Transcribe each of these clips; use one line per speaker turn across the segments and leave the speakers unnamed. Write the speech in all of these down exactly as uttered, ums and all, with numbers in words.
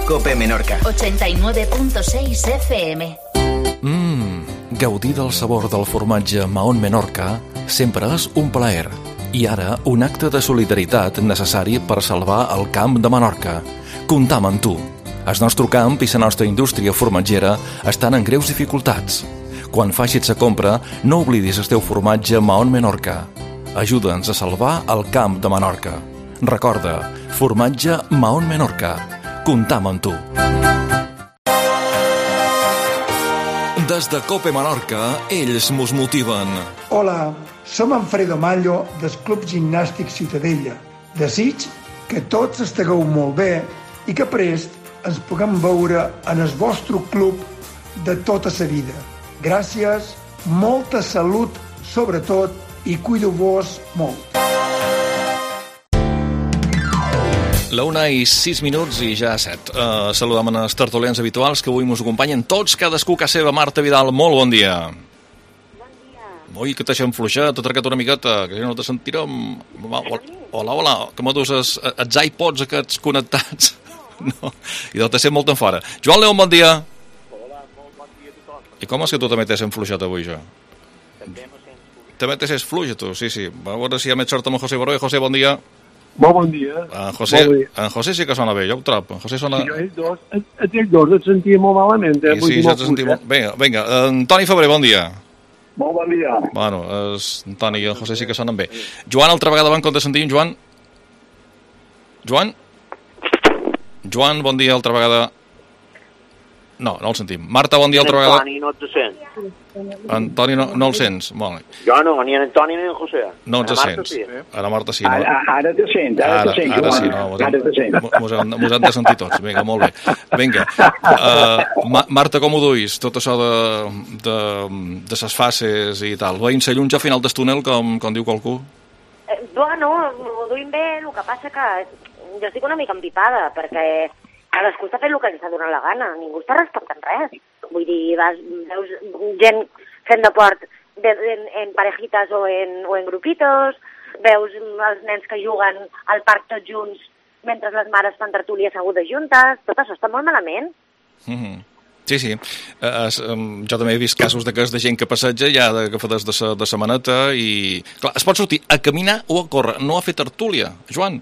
Cope Menorca.
ochenta y nueve punto seis F M.
Mmm, gaudir del sabor del formatge Mahón Menorca sempre és un plaer. I ara, un acte de solidaritat necessari per salvar el camp de Menorca. Comptam amb tu. El nostre camp i la nostra indústria formatgera estan en greus dificultats. Quan facis la compra, no oblidis el teu formatge Mahón Menorca. Ajuda'ns a salvar el camp de Menorca. Recorda, formatge Mahón Menorca. Comptam amb tu. Des de Cope Menorca, ells mos motiven.
Hola, som en Fredo Mallo del Club Gimnàstic Ciutadella. Desig que tots estigueu molt bé i que prest ens puguem veure en el vostre club de tota la vida. Gràcies, molta salut sobretot i cuideu-vos molt.
La una i sis minuts i ja set. Uh, saludem els tertulians habituals que avui ens acompanyen tots, cadascú a casa seva. Marta Vidal, molt bon dia.
Bon dia.
Ui, que t'haixem fluixat, t'ha trecat una miqueta, que no te sentirem. Hola, hola, que me dus els, els iPods aquests connectats. No, i de te sent molt en fora. Joan León, bon dia.
Hola, molt bon dia a tothom.
I com és que tu també t'has enfluixat avui, jo?
També me sents fluix.
També t'has fluix, tu, sí, sí. Va a veure si hi ha més sort amb el José Baró. José, bon dia.
Molt bon dia.
En José, en José sí que sona bé, jo ho trobo. En José sona...
Sí, ells dos, ells dos et sentia molt malament. Eh?
I sí, ja et sentia molt... Vinga, vinga. En Toni Febrer, bon dia.
Molt bon dia.
Bueno, es... en Toni i en José sí que sonen bé. Joan, altra vegada van com te sentim, Joan? Joan? Joan, bon dia, altra vegada. No, no el sentim. Marta, bon dia, altra vegada.
Antoni no te sent.
Antoni, no, no el sens. Molt bé.
Jo no, ni en Antoni ni en José.
No ens sents.
Sí.
A la Marta sí. No?
Ara, ara te sent, ara,
Ara,
te sent.
ara sí, no. Mos hem, mos hem, mos hem de sentir tots. Vinga, molt bé. Vinga. Uh, Ma Marta, com ho duis? Tot això de, de, de ses fases i tal. Veient la llum ja a final del túnel, com, com diu qualcú?
Eh, bueno, ho duim bé, el que passa que jo estic una mica empipada, perquè cadascú està fent el que li està donant la gana, ningú està respectant res. Vull dir, vas, veus gent fent deport de, en, en parejitas o en, o en grupitos, veus els nens que juguen al parc tots junts mentre les mares fan tertúlia assegudes juntes, tot això està molt malament.
Mm-hmm. Sí, sí. Uh, um, jo també he vist casos de cas de gent que passeja ja de, que fa des de sa, de sa maneta i... Clar, es pot sortir a caminar o a córrer, no a fer tertúlia. Joan?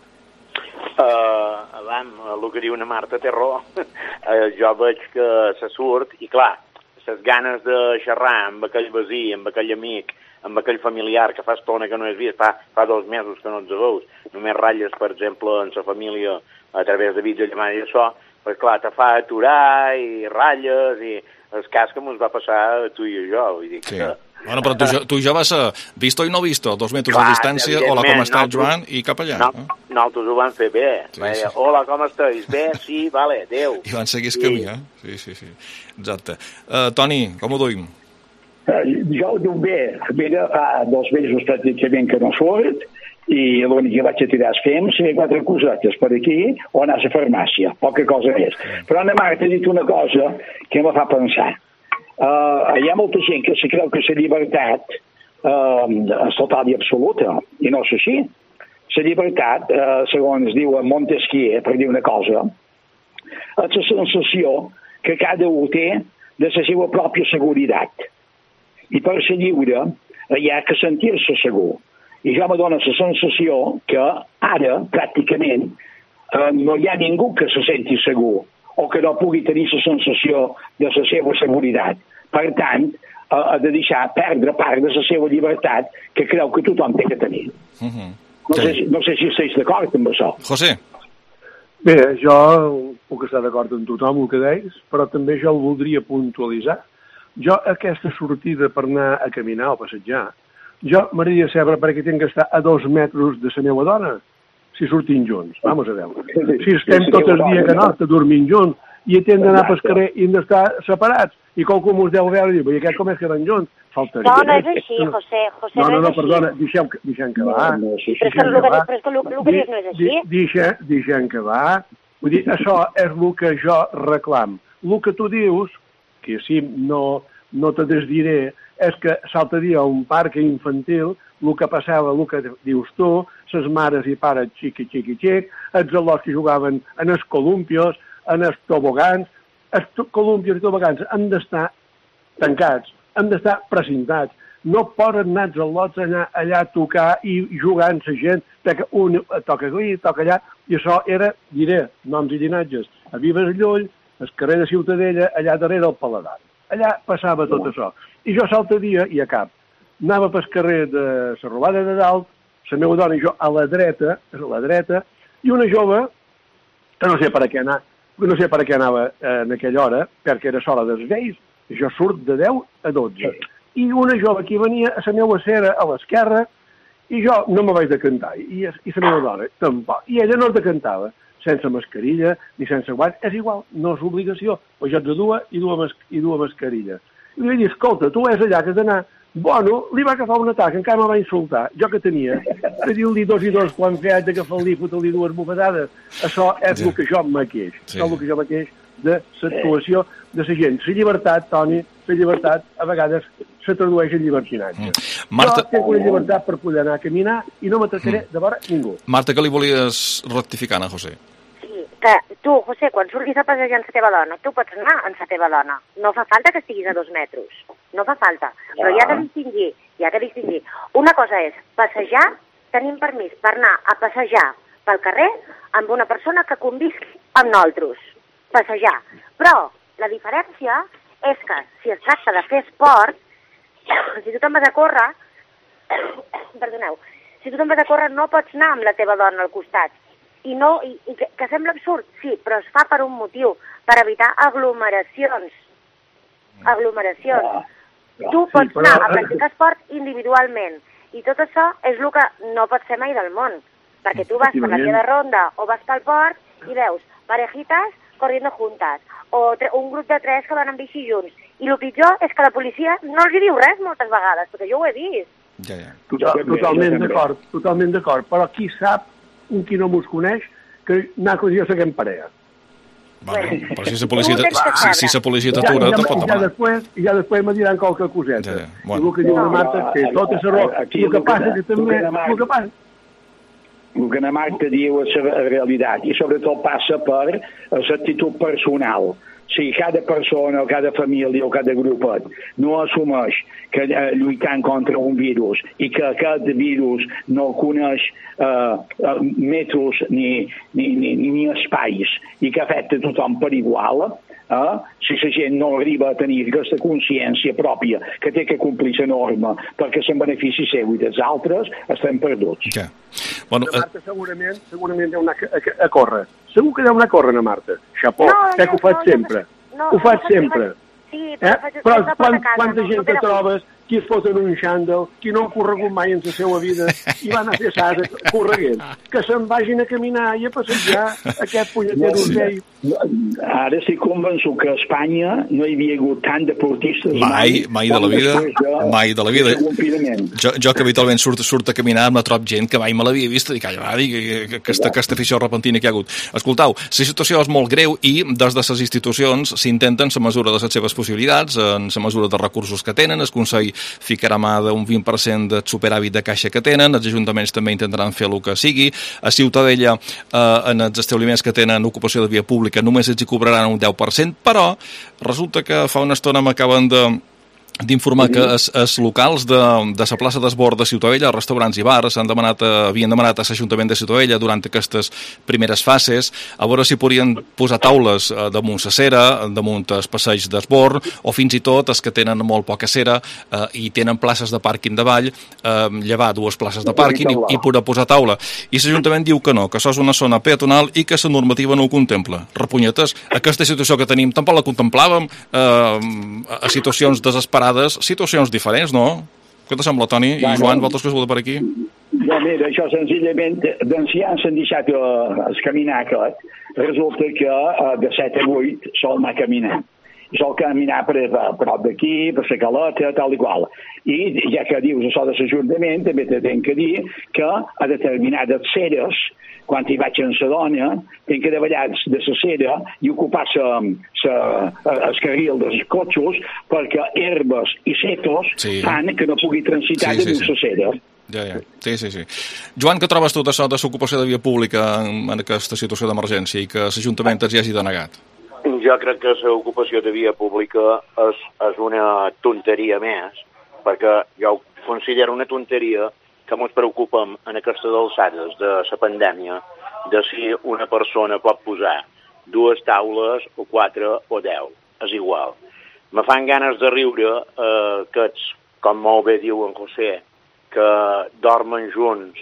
Uh, Adam, el que diu una Marta té raó. uh, jo veig que se surt i, clar, les ganes de xerrar amb aquell veí, amb aquell amic, amb aquell familiar que fa estona que no has vist, fa, fa dos mesos que no ens veus, només ratlles, per exemple, en sa família a través de videollamada i això, pues clar, te fa aturar i ratlles i el cas que ens va passar a tu i a jo, vull dir que...
Sí. Bueno, però tu, tu ja vas a visto i no visto, dos metres clar, de distància, hola, com estàs, Joan, i cap allà.
No, eh? Nosaltres ho vam fer bé. Sí, sí. Hola, com estàs? Bé, sí, vale, adéu.
I van seguir el camí, eh? Sí, sí, sí. Exacte. Uh, Toni, com ho duim?
Uh, jo ho duim bé. Mira, fa dos mesos pràcticament que no surt, i l'únic que vaig a tirar és fem ser quatre cosetes per aquí o anar a la farmàcia, poca cosa més. Però Anna Marta ha dit una cosa que em fa pensar. Uh, hi ha molta gent que se creu que la llibertat uh, és total i absoluta, i no és així. La llibertat, uh, segons diu Montesquieu, per dir una cosa, és la sensació que cada un té de la seva pròpia seguretat. I per ser lliure hi ha que sentir-se segur. I jo me dóna la sensació que ara, pràcticament, uh, no hi ha ningú que se senti segur o que no pugui tenir la sensació de la seva seguretat. Per tant, ha de deixar perdre part de la seva llibertat que creu que tothom té que tenir. Uh -huh. no, sí. sé, no sé si estàs d'acord amb això.
José?
Bé, jo puc estar d'acord amb tothom el que deis, però també jo el voldria puntualitzar. Jo aquesta sortida per anar a caminar o passejar, jo m'agradaria saber per què tinc que estar a dos metres de la meva dona, si sortim junts. Vamos a veure. Si estem tot el dia que no, dormint junts, i hem d'anar pel carrer i hem d'estar separats, i qualcú mos deu veure i dir, i aquest com és que van junts? Faltaria.
No, no és així, José. José
no, no, no,
és
perdona, deixem, deixem que va.
No, no, sí, sí, però és que el que dius no és així.
Deixem, deixem que va. Vull dir, això és el que jo reclam. El que tu dius, que sí, no, no te desdiré, és que l'altre dia a un parc infantil
el que passava, el que dius tu, les mares i pares xiqui, xiqui, xic, els al·lots que jugaven en els columpios, en els tobogans. Els columpios i tobogans han d'estar tancats, han d'estar precintats. No poden anar els al·lots allà, allà a tocar i jugar amb la gent, perquè un toca aquí, toca allà, i això era, diré, noms i llinatges, a Vives Llull, al carrer de Ciutadella, allà darrere el Paladar. Allà passava tot això. I jo l'altre dia, i a cap, anava pel carrer de la Robada de Dalt, la meva dona i jo a la dreta, a la dreta, i una jove, que no sé per a què anava, no sé per a què anava en aquella hora, perquè era l'hora dels gais, i jo surt de deu a dotze. I una jove que venia a la meva acera a l'esquerra, i jo no me vaig decantar, i, i la meva dona tampoc, i ella no es decantava, sense mascarilla ni sense guants, és igual, no és obligació, però jo ets de dur i dur, mas, i dur mascarilla. I li vaig dir, escolta, tu és allà que has d'anar. Bueno, li va agafar un atac, encara me va insultar. Jo que tenia, que diu-li dos i dos quan feia de que fa el li fotre-li dues bufetades. Això és sí. el que jo me queix. Sí. Això és el que jo me queix de l'actuació de la gent. La llibertat, Toni, la llibertat, a vegades se tradueix en llibertinatge. Mm. Marta... Jo tinc una llibertat per poder anar a caminar i no m'atracaré mm. de vora ningú.
Marta, què li volies rectificar a José?
Que tu, José, quan surtis a passejar amb la teva dona, tu pots anar amb la teva dona. No fa falta que estiguis a dos metres. No fa falta. Però hi ha de distingir, hi ha de distingir. Una cosa és passejar, tenim permís per anar a passejar pel carrer amb una persona que convisqui amb nosaltres. Passejar. Però la diferència és que si es tracta de fer esport, si tu te'n vas a córrer, perdoneu, si tu te'n vas a córrer no pots anar amb la teva dona al costat. I, no, i, i que, que sembla absurd, sí, però es fa per un motiu, per evitar aglomeracions. Aglomeracions. Ah, ja, tu pots sí, però... anar a practicar esport individualment, i tot això és el que no pot ser mai del món, perquè tu vas per la via de ronda o vas pel port i veus parejitas corriendo juntas, o un grup de tres que van amb bici junts, i el pitjor és que la policia no els hi diu res moltes vegades, perquè jo ho he vist.
Ja, ja.
Total, totalment d'acord, totalment d'acord, però qui sap un qui no mos coneix, que nacos i jo seguem parella.
Bueno, però si la policia, si, si la policia t'atura, te pot demanar.
I ja després me diran qualque coseta. Ja, ja. Bueno. I el que diu la Marta, que tot és error. I el que passa que també... El que passa...
El que la Marta diu és la realitat, i sobretot passa per l'actitud personal. Si cada persona o cada família o cada grupet no assumeix que eh, lluitant contra un virus i que aquest virus no coneix eh, metros ni, ni, ni, ni espais i que afecta tothom per igual, eh, si la gent no arriba a tenir aquesta consciència pròpia que té que complir la norma perquè se'n benefici seu i dels altres, estem perduts.
Ja. Bueno,
la Marta segurament, segurament deu anar a, a, a córrer. Segur que deu anar a córrer, na Marta. Xapó, no, que ho faig no, sempre. No, ho faig sempre.
Sí, però,
eh?
faig,
però quan,
casa,
quanta
no,
gent
no
te trobes, qui es foten un xàndol, qui no ha corregut mai en la seva vida i van a fer sas correguent, que se'n vagin a caminar i a passejar aquest punyeter d'ocell.
Ara estic convençut que a Espanya no hi havia hagut tant deportistes
mai, mai de la vida, de, mai de la vida. Jo, jo que habitualment surt, surt a caminar me trob gent que mai me l'havia vist i calla, va dir que, que, aquesta, aquesta afició repentina que hi ha hagut. Escoltau, la situació és molt greu i des de les institucions s'intenten la mesura de les seves possibilitats, en la mesura de recursos que tenen, el Consell ficarà mà d'un vint per cent de superàvit de caixa que tenen, els ajuntaments també intentaran fer el que sigui, a Ciutadella eh, en els establiments que tenen ocupació de via pública només els hi cobraran un deu per cent, però resulta que fa una estona m'acaben de d'informar que els, els locals de, de la plaça d'Esbord de Ciutadella, restaurants i bars, han demanat, havien demanat a l'Ajuntament de Ciutadella durant aquestes primeres fases a veure si podien posar taules damunt la cera, damunt els passeigs d'Esbord, o fins i tot els que tenen molt poca cera eh, i tenen places de pàrquing davall, eh, llevar dues places de pàrquing i, i poder posar taula. I l'Ajuntament diu que no, que això és una zona peatonal i que la normativa no ho contempla. Repunyetes, aquesta situació que tenim tampoc la contemplàvem eh, a situacions desesperades, situacions diferents, no? Què te sembla, Toni? I Joan, vosaltres que us voleu per aquí?
No, mira, això senzillament, d'ancians s'han deixat el caminar aquest, resulta que de set a vuit sol anar caminant. I sol caminar per a prop d'aquí, per la caleta, tal i qual. I ja que dius això de l'Ajuntament, també t'hem que dir que a determinades ceres, quan hi vaig amb la dona, tenc que davallar de la cera i ocupar sa, sa, el carril dels cotxos perquè herbes i setos sí. fan que no pugui transitar sí, sí, de sí. la cera.
Ja, ja. Sí, sí, sí. Joan, què trobes tu de l'ocupació de via pública en, en aquesta situació d'emergència i que l'Ajuntament ens hi hagi denegat?
Jo crec que l'ocupació de via pública és, és una tonteria més, perquè jo considero una tonteria que ens preocupem en aquestes alçades de la pandèmia de si una persona pot posar dues taules o quatre o deu. És igual. Me fan ganes de riure eh, que, com molt bé diu en José, que dormen junts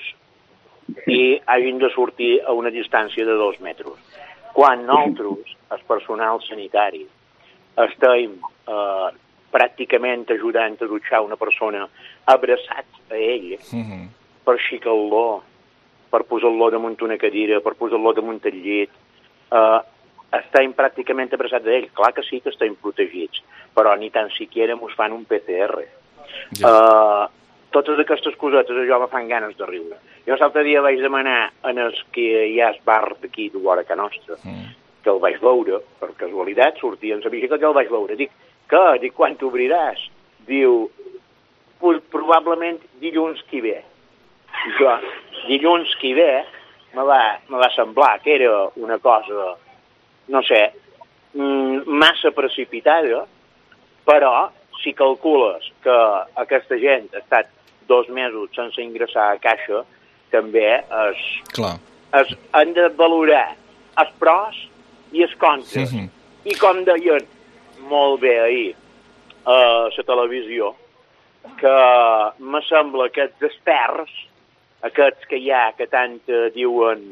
i hagin de sortir a una distància de dos metres. Quan nosaltres, el personal sanitari, estem eh, pràcticament ajudant a dutxar una persona abraçat a ell, uh-huh. per xicar-lo, per posar-lo damunt una cadira, per posar-lo damunt el llit, eh, estem pràcticament abraçats a ell. Clar que sí que estem protegits, però ni tan siquiera mos fan un P C R. Ja. Eh, totes aquestes cosetes a jo me fan ganes de riure. Jo l'altre dia vaig demanar en el que hi ha el bar d'aquí de vora que nostra, mm. que el vaig veure, per casualitat, sortia en la bicicleta que el vaig veure. Dic, què? Dic, quan t'obriràs? Diu, probablement dilluns qui ve. Jo, dilluns qui ve, me va, me va semblar que era una cosa, no sé, massa precipitada, però si calcules que aquesta gent ha estat dos mesos sense ingressar a caixa, també es, es, han de valorar els pros i els contres. Sí, sí. I com deien molt bé ahir a la televisió, que me sembla que els experts, aquests que hi ha, que tant diuen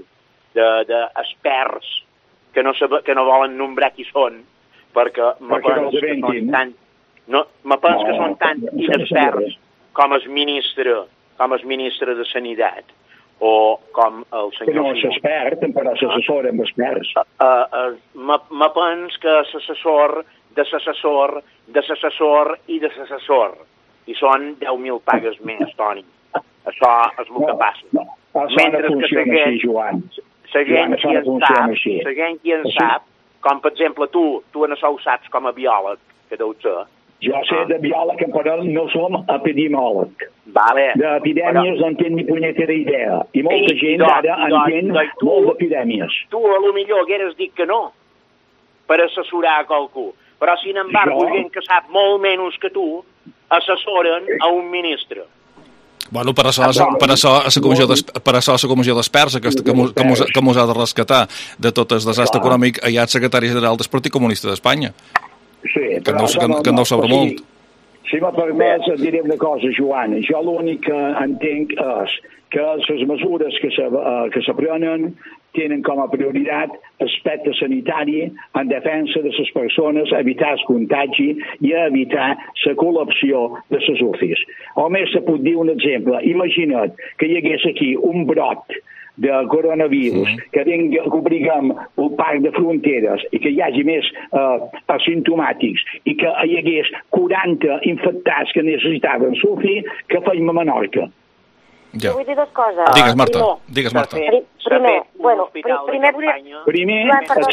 d'experts, que, no que no volen nombrar qui són, perquè me penso que són tant, no, me penso que són tant inexperts com el ministre, com el ministre de Sanitat, o com el senyor...
Que no és expert, però s'assessora amb experts.
Uh, uh, me, me penso que l'assessor de l'assessor, de l'assessor i de l'assessor. I són deu mil pagues més, Toni. Això és el que passa.
No, no. Mentre no que la gent, així, Joan.
La gent qui en sap, la gent qui en sap, com per exemple tu, tu en això ho saps com a biòleg, que deu ser.
Jo sé de biòleg, però no som epidemiòleg.
Vale.
D'epidèmies no en tinc ni punyetera idea. I molta gent ara entén molt d'epidèmies.
Tu a lo millor hagueres dit que no, per assessorar a qualcú. Però, sin embargo, gent que sap molt menys que tu, assessoren a un ministre.
Bueno, per això, per això a la comissió per això a la comissió d'experts que, que, mos, que, mos, que mos ha de rescatar de tot el desastre econòmic hi ha el secretari general del Partit Comunista d'Espanya.
Sí,
que no, que, que no ho sabrà molt.
Si me permets, et diré una cosa, Joan. Jo l'únic que entenc és que les mesures que se, uh, que se prenen tenen com a prioritat aspecte sanitari en defensa de les persones, evitar el contagi i evitar la col·lapsió de les U C Is. O més se pot dir un exemple. Imagina't que hi hagués aquí un brot de coronavirus, mm. que, tingui, que obriguem un parc de fronteres i que hi hagi més eh, asimptomàtics i que hi hagués quaranta infectats que necessitaven S U C I, que feim a Menorca.
Ja. Jo vull dir dues coses.
Digues, Marta. Digues, Marta.
Primer, bueno, primer volia...
Primer,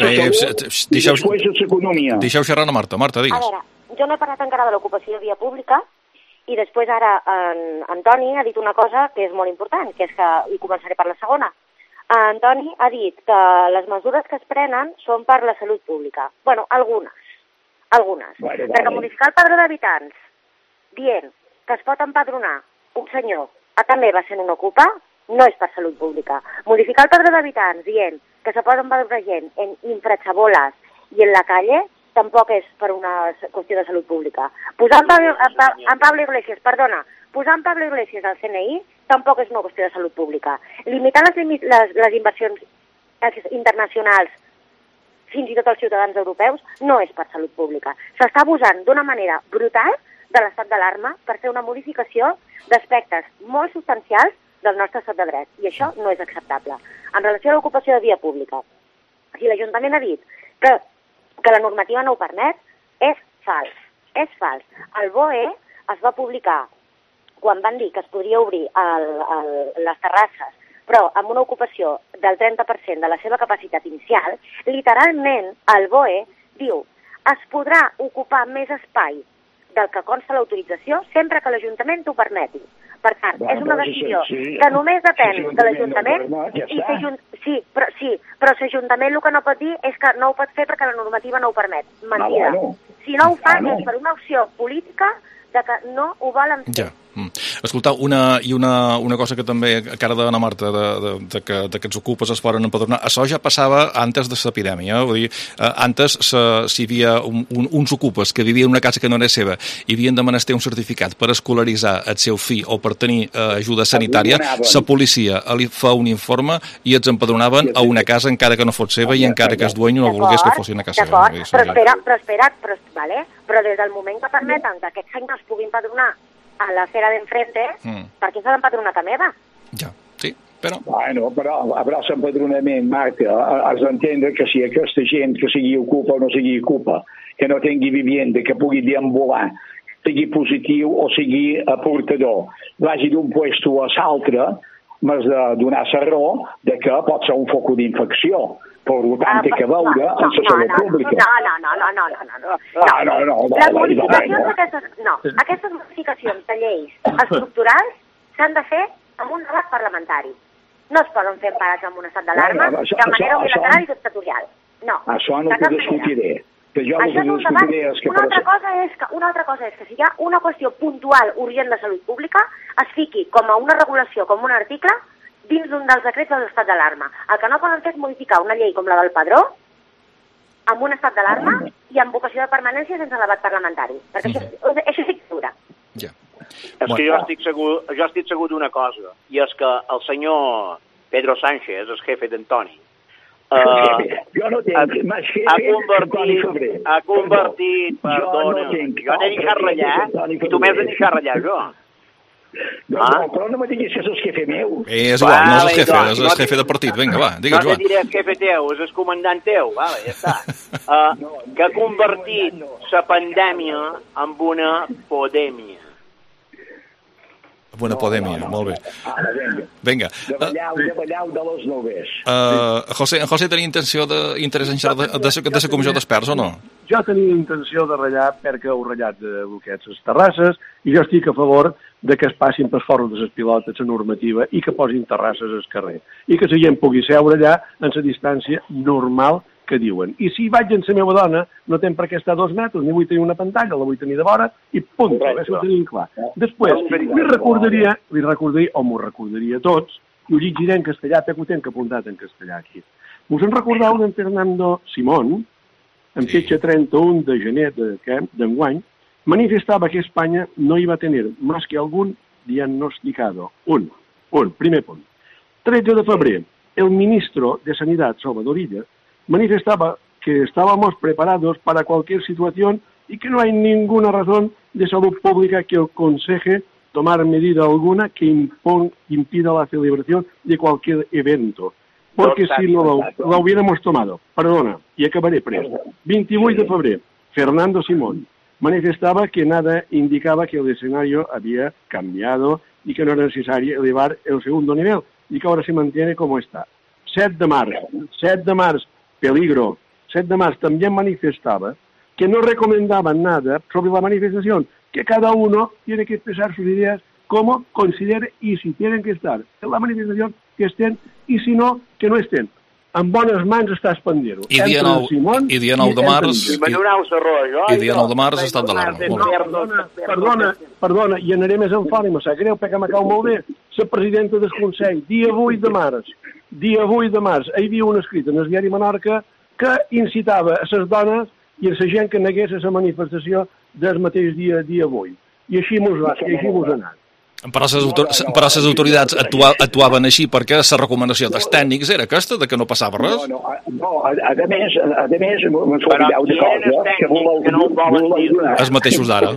després
l'economia.
Deixeu xerrar a Marta. Marta, digues.
A veure, jo no he parlat encara de l'ocupació de via pública, i després ara en Antoni ha dit una cosa que és molt important, que és que, i començaré per la segona. Antoni ha dit que les mesures que es prenen són per la salut pública. Bueno, algunes. Algunes. Vale, vale. Perquè modificar el padró d'habitants dient que es pot empadronar un senyor a també va ser un ocupa, no és per salut pública. Modificar el padró d'habitants dient que se pot empadronar gent en infrachabolas i en la calle tampoc és per una qüestió de salut pública. Posar en Pablo, en Pablo Iglesias, perdona, posar en Pablo Iglesias al C N I tampoc és una qüestió de salut pública. Limitar les, les, les inversions internacionals fins i tot als ciutadans europeus no és per salut pública. S'està abusant d'una manera brutal de l'estat d'alarma per fer una modificació d'aspectes molt substancials del nostre estat de dret, i això no és acceptable. En relació a l'ocupació de via pública, si l'Ajuntament ha dit que que la normativa no ho permet, és fals. És fals. El B O E es va publicar quan van dir que es podria obrir el, el, les terrasses, però amb una ocupació del trenta per cent de la seva capacitat inicial, literalment el B O E diu es podrà ocupar més espai del que consta l'autorització sempre que l'Ajuntament ho permeti. Per tant,
Va,
és una
però
decisió
sí, sí.
que només depèn
Sí, sí,
de l'Ajuntament
no, ja
i
està.
s'ajunt... sí, però sí, però l'Ajuntament el que no pot dir és que no ho pot fer perquè la normativa no ho permet. Mentida.
Ah, bueno.
Si no ho fan
Ah, no.
és per una opció política de que no ho volen fer.
Ja. Mm. Escoltau, una, i una, una cosa que també, cara d'Anna Marta, de, de, de, que, de que els ocupes es foren empadronar, això ja passava antes de l'epidèmia, vull dir, eh, antes se, si hi havia un, un, uns ocupes que vivien en una casa que no era seva i havien de menester un certificat per escolaritzar el seu fill o per tenir eh, ajuda sanitària, la policia li fa un informe i els empadronaven a una casa encara que no fos seva i encara que el dueño no volgués que fos una casa seva.
D'acord, però espera, però espera, però, vale? però des del moment que permeten que aquests senyors puguin empadronar a la fera d'enfrente, mm. per què s'ha d'empadronar a meva?
Ja, sí, però...
Bueno, però, però l'empadronament, Marta, has d'entendre que si aquesta gent que sigui ocupa o no sigui ocupa, que no tingui vivienda, que pugui deambular, sigui positiu o sigui aportador, vagi d'un puesto a l'altre, m'has de donar la raó de que pot ser un foc d'infecció. Per tant, té que veure amb la salut pública.
No, no, no, no, no, no, no.
No, no, no.
Les modificacions d'aquestes... No, aquestes modificacions de lleis estructurals s'han de fer amb un debat parlamentari. No es poden fer emparats amb un estat d'alarma de manera unilateral i dictatorial. No.
Això no t'ho discutiré. Que jo
Això és un debat. Una altra cosa és que, una altra cosa és que si hi ha una qüestió puntual urgent de salut pública, es fiqui com a una regulació, com un article, dins d'un dels decrets de l'estat d'alarma. El que no poden fer és modificar una llei com la del Padró amb un estat d'alarma i amb vocació de permanència sense debat parlamentari. Perquè això, això és dictadura.
Ja.
És que jo estic segur, jo estic segur d'una cosa, i és que el senyor Pedro Sánchez, el jefe d'Antoni, Uh,
jo no tinc
ha,
més jefe
ha convertit, ha convertit, perdona, jo n'he deixat ratllar i tu m'has de deixar ratllar jo.
No, ah? Però no me diguis que és el jefe meu.
Eh, és igual, no és el jefe, és el jefe de partit. Vinga, va, digue'l, Joan.
No te diré el jefe teu, és el comandant teu, vale, ja està. Uh, que ha convertit la pandèmia en una podèmia.
Una podèmia, no, no, molt bé.
Ara, vinga.
Vinga.
De ballau, de ballau de les noves.
Uh, José, José tenia intenció de, interès en xerrar de, de, de la comissió d'experts o no?
Jo tenia intenció de ratllar perquè heu ratllat de bloqueig les terrasses i jo estic a favor de que es passin per fora de les pilotes la normativa i que posin terrasses al carrer i que la gent pugui seure allà en la distància normal que diuen. I si vaig amb la meva dona, no tem per què estar a dos metres, ni vull tenir una pantalla, la vull tenir de vora, i punt, això ho tenim clar. Després, li recordaria, li recordaria, o m'ho recordaria a tots, i ho llegiré en castellà, perquè ho tenc apuntat en castellà aquí. Us en recordeu d'en Fernando Simón, en fecha trenta-un de gener d'enguany, manifestava que Espanya no iba a tener más que algún diagnosticado. Un, un, primer punt. tretze de febrer, el ministro de Sanidad, Salvador Illa, manifestaba que estábamos preparados para cualquier situación y que no hay ninguna razón de salud pública que aconseje tomar medida alguna que impon, impida la celebración de cualquier evento. Porque si no lo, lo hubiéramos tomado, perdona, y acabaré presto. veintivuit de febrer, Fernando Simón manifestaba que nada indicaba que el escenario había cambiado y que no era necesario elevar el segundo nivel y que ahora se mantiene como está. set de març, set de març, peligro. set de març también manifestaba que no recomendaban nada sobre la manifestación, que cada uno tiene que expresar sus ideas como considere y si tienen que estar en la manifestación, que estén, y si no, que no estén. En bones mans està Espandiero.
I dia nou, i dia nou de març... I, i dia nou de març estat d'alarma.
Perdona, perdona, perdona, i anaré més en fora, i me sap greu, perquè m'acau molt bé. La presidenta del Consell, dia vuit de març, dia vuit de març, hi havia un escrit en el diari Menorca que incitava a les dones i a la gent que negués a la manifestació del mateix dia, dia vuit. I així mos va, i així mos ha anat.
Però les autor però les autoritats actua actuaven així perquè la recomanació dels tècnics era aquesta, de que no passava res?
No, no, no a, a més, a més, m'ho oblideu de cosa, que voleu...
Els mateixos d'ara.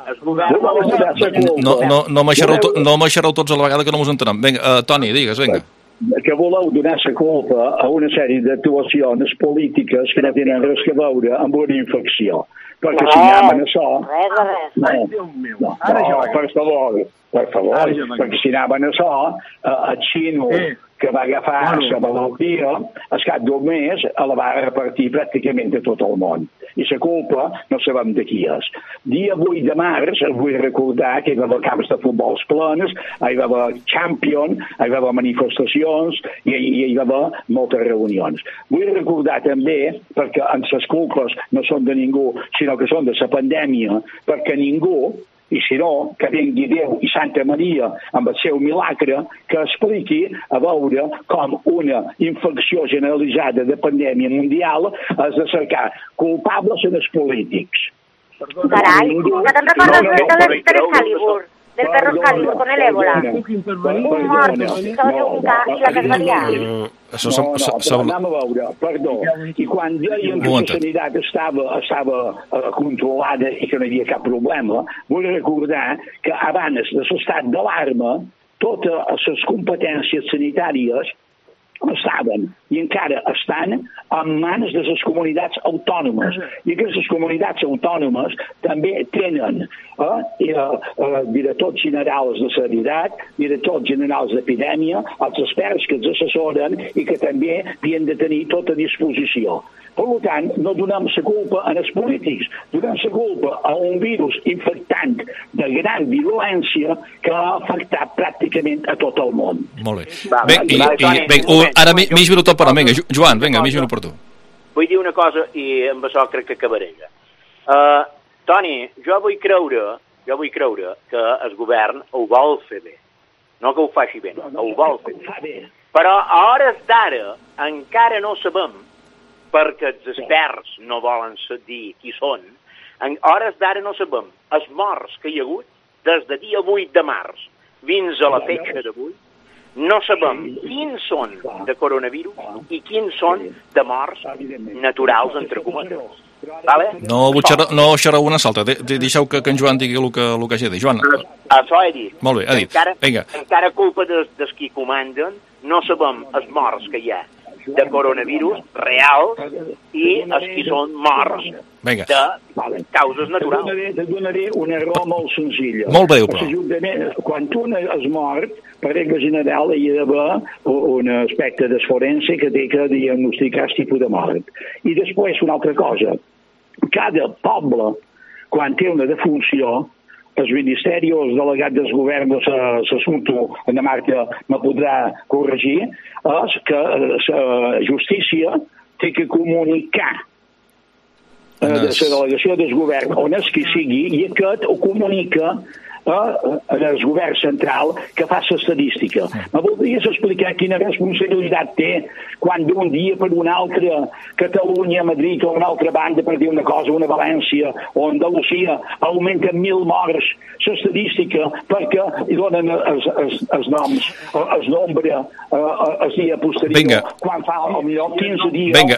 No, no, no m'aixereu tots a la vegada que no mos entenem. Vinga, uh, Toni, digues, vinga.
Que voleu donar la culpa a una sèrie d'actuacions polítiques que no tenen res a veure amb una infecció. Perquè si anem en això...
Res de res.
No, no, no, per favor, per favor, ah, perquè si anaven a so, el xino eh. que va agafar la malaltia, al cap d'un mes la va repartir pràcticament a tot el món. I la culpa no sabem de qui és. Dia vuit de març, us vull recordar que hi va haver camps de futbols plens, hi va haver Champions, hi va haver manifestacions i hi va haver moltes reunions. Vull recordar també, perquè en les culpes no són de ningú, sinó que són de la pandèmia, perquè ningú, i si no, que vengui Déu i Santa Maria amb el seu milagre, que expliqui a veure com una infecció generalitzada de pandèmia mundial és de cercar culpables en els polítics.
Carai, que te'n recordes de l'Excalibur? Del perro Excalibur con el ébola. Un mort, que va ser un cas i la que es va liar.
No, no, anem a veure, perdó. I quan deien que la sanitat estava, estava uh, controlada i que no hi havia cap problema, vull recordar que abans de l'estat d'alarma, totes les competències sanitàries estaven i encara estan en mans de les comunitats autònomes. I aquestes comunitats autònomes també tenen eh, eh, directors generals de sanitat, directors generals d'epidèmia, els experts que els assessoren i que també havien de tenir tot a disposició. Per tant, no donem la culpa als polítics, donem la culpa a un virus infectant de gran virulència que ha afectat pràcticament a tot el món.
Molt bé. Bé, i, i, bé un, ara mig minut per a vinga. Joan, vinga, mig minut per tu.
Vull dir una cosa i amb això crec que acabaré ja. Uh, Toni, jo vull creure, jo vull creure que el govern ho vol fer bé. No que ho faci bé, no, ho vol fer bé. Però a hores d'ara encara no sabem, perquè els experts no volen dir qui són, en hores d'ara no sabem els morts que hi ha hagut des de dia vuit de març fins a la fetge d'avui, no sabem quins són de coronavirus i quins són de morts naturals, entre cometes. Vale?
No no xerreu una salta, de, de, deixeu que, que en Joan digui el que, el que hagi de dir. Joan.
Això he dit.
Molt bé, ha dit.
Encara,
Vinga.
encara culpa dels, dels qui comanden, no sabem els morts que hi ha de coronavirus reals i els que són morts
Vinga.
de causes naturals.
Te donaré una raó molt senzilla.
Molt bé, però.
Quan un és mort, per regla general hi ha d'haver un aspecte de forense que té que diagnosticar el tipus de mort. I després una altra cosa, cada poble, quan té una defunció, el Ministeri o el delegat del govern de l'assumpte, en Marta me podrà corregir, és que la justícia té que comunicar eh, de la delegació del govern on és que sigui, i aquest ho comunica el govern central que fa l'estadística. Me voldries explicar quina responsabilitat té quan d'un dia per un altre Catalunya, Madrid o una altra banda, per dir una cosa, una València o Andalusia, augmenten mil morts l'estadística perquè hi donen els, els, els noms, el nombre, el dia posterior,
Vinga.
quan fa millor quinze dies.
Vinga,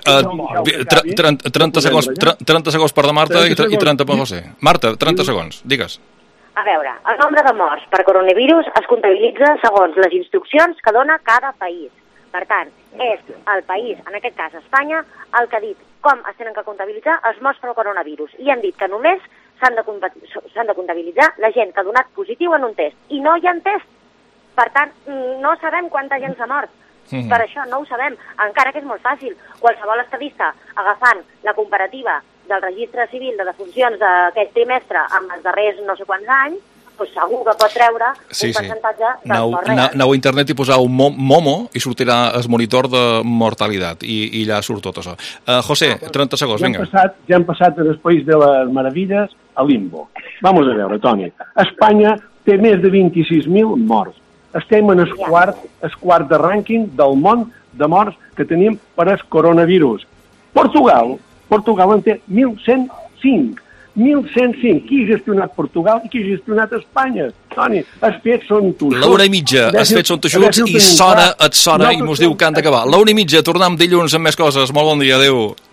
uh, trenta segons, trenta segons per la Marta i trenta per José. Marta, trenta segons, digues.
A veure, el nombre de morts per coronavirus es comptabilitza segons les instruccions que dona cada país. Per tant, és el país, en aquest cas Espanya, el que ha dit com es tenen que comptabilitzar els morts per coronavirus. I han dit que només s'han de, s'han de comptabilitzar la gent que ha donat positiu en un test. I no hi ha test. Per tant, no sabem quanta gent s'ha mort. Mm-hmm. Per això no ho sabem, encara que és molt fàcil. Qualsevol estadista, agafant la comparativa del registre civil de defuncions d'aquest trimestre amb els darrers no sé quants anys, doncs segur que pot treure
sí,
un percentatge sí. dels morts reals.
Aneu a internet i poseu Momo i sortirà el monitor de mortalitat i, i allà surt tot això. Uh, José, trenta segons,
ja
vinga.
Han passat, ja han passat del País de les Meravilles a limbo. Vamos a veure, Toni. Espanya té més de vint-i-sis mil morts. Estem en el quart, el quart de rànquing del món de morts que tenim per el coronavirus. Portugal, Portugal en té mil cent cinc. mil cent cinc. Qui ha gestionat Portugal i qui ha gestionat Espanya? Toni, els fets són tossuts.
L'una i mitja, els fets són tossuts i sona, et sona i mos diu que han d'acabar. L'una i mitja, tornem dilluns amb més coses. Molt bon dia, adeu.